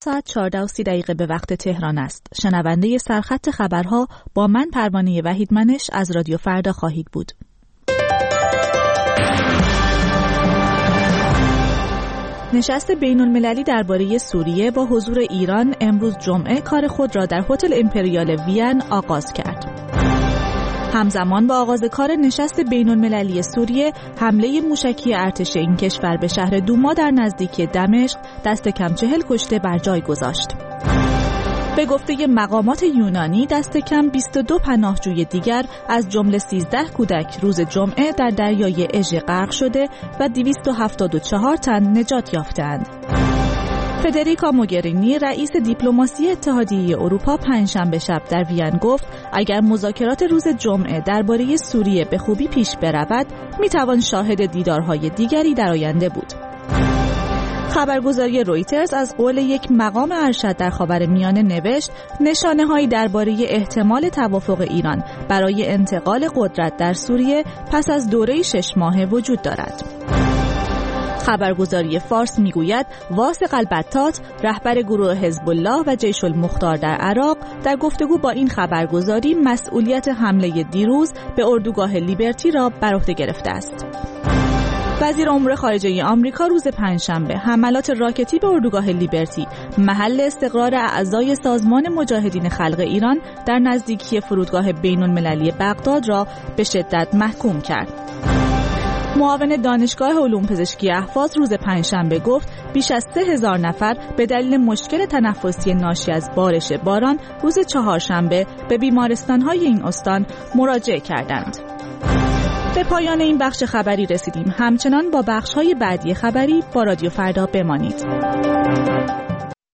ساعت 14:30 به وقت تهران است. شنونده سرخط خبرها با من پروانه وحیدمنش از رادیو فردا خواهید بود. نشست بین‌المللی درباره سوریه با حضور ایران امروز جمعه کار خود را در هتل امپریال وین آغاز کرد. همزمان با آغاز کار نشست بین‌المللی سوریه، حمله موشکی ارتش این کشور به شهر دوما در نزدیکی دمشق دست کم 40 کشته بر جای گذاشت. به گفته مقامات یونانی دست کم 22 پناهجوی دیگر از جمله 13 کودک روز جمعه در دریای اژه غرق شده و 274 تن نجات یافتند. فدریکا موگرینی رئیس دیپلماسی اتحادیه اروپا پنجشنبه شب در وین گفت اگر مذاکرات روز جمعه درباره سوریه به خوبی پیش برود میتوان شاهد دیدارهای دیگری در آینده بود. خبرگزاری رویترز از قول یک مقام ارشد در خاورمیانه نوشت نشانه‌هایی درباره احتمال توافق ایران برای انتقال قدرت در سوریه پس از دوره 6 ماهه وجود دارد. خبرگزاری فارس میگوید واثق البتات رهبر گروه حزب الله و جیش المختار در عراق در گفتگو با این خبرگزاری مسئولیت حمله دیروز به اردوگاه لیبرتی را بر عهده گرفته است. وزیر امور خارجه آمریکا روز پنجشنبه حملات راکتی به اردوگاه لیبرتی محل استقرار اعضای سازمان مجاهدین خلق ایران در نزدیکی فرودگاه بین‌المللی بغداد را به شدت محکوم کرد. معاون دانشگاه علوم پزشکی اهواز روز پنجشنبه گفت بیش از 3000 نفر به دلیل مشکل تنفسی ناشی از بارش باران روز چهارشنبه به بیمارستان‌های این استان مراجعه کردند. به پایان این بخش خبری رسیدیم. همچنان با بخش‌های بعدی خبری با رادیو فردا بمانید.